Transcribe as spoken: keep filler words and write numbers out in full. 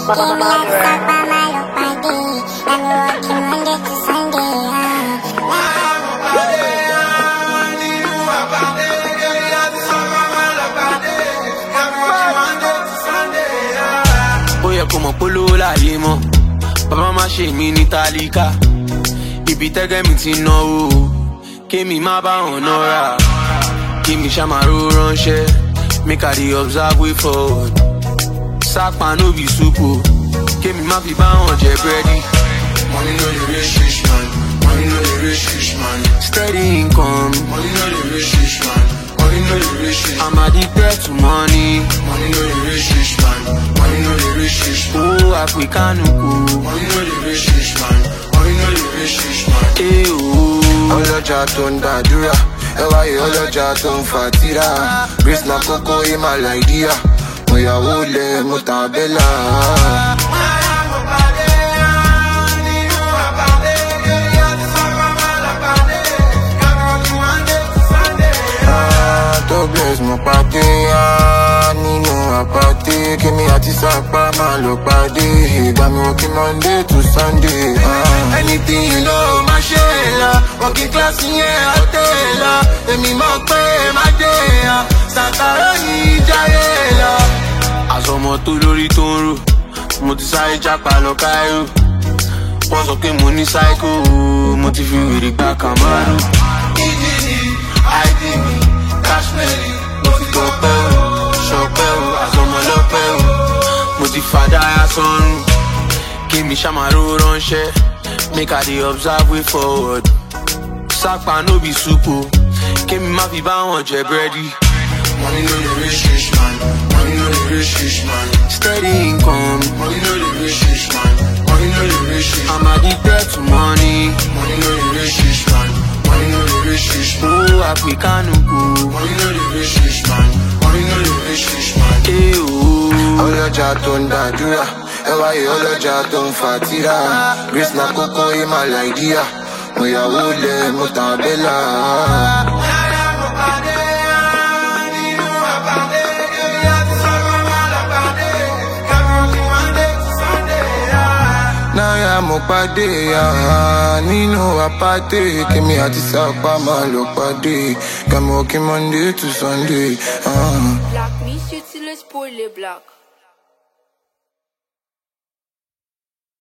Como polo láyé mọ́, bàbá má ṣe mí ní tálíkà. Ibi tẹ́gẹ́ mi ti náwó, kémi má bá wọn nọ́ra. Kémi ṣàmárò ránṣẹ́, make I dey observe way forward. Sápá no be soup o, kémi má fi bá wọn jẹ búrẹ́dì. Money no dey reach rich man, money no dey reach rich man. Steady income, money no dey reach rich man, money no dey reach rich man. I'm addicted to money. Money no dey reach rich man, money no dey reach rich man. Oh, Africanuku. Money no dey reach rich man, money no dey reach rich man. Eh oh. Ọlọ́jà tó ń dàdúrà, ẹwà yìí ọlọ́jà tó ń fàtírà. Grace na kókó ìmà láìdíà, mo yàwó lẹ̀ mo tàbẹ́là. tó bless mo pàdé nínú àpàdé kémi àti sápá máa lọ pàdé ìgbà mi working Monday to Sunday. Anything you know, má ṣe lọ, working class yẹn ọ̀tẹ̀ lọ, èmi mọ̀ pé má dé ya, sàkàrọ̀ yìí jáyé lọ. Àsọmọ tó lórí tó ń rò, mo ti sáré jápa lọ Cairo. Wọ́n sọ pé mo ní psycho, mo ti fi wèrè gba Camaro. E D D, I D B, cash money, mo fi gbọ́pẹ́ o, ṣọpẹ́ o, àsọmọ lọ́pẹ́ o. Mo ti fàdáyà sọ́run, kí mi ṣàmárò ránṣẹ́, make I dey observe way forward. Sápá no be soup o, kí mi má fi bá wọn jẹ búrẹ́dì. Money no dey reach rich man, money no dey reach rich man. Steady income, money no dey reach rich man, money no dey reach rich man. I'm addicted to money. Money no dey reach rich man, money no dey reach rich man. Oh, Africanuku. Money no dey reach rich man, money no dey reach rich man. Eh oh. Ọlọ́jà tó ń dàdúrà, ẹwà yìí ọlọ́jà tó ń fàtírà. Grace na kókó ìmà láìdíà, mo yàwó lẹ̀ mo tàbẹ́là. Náírà mo pàdé nínú àpàdé kémi àti sápá máa lọ pàdé kàmú working Monday to Sunday. Black, miss you till it's poorly black.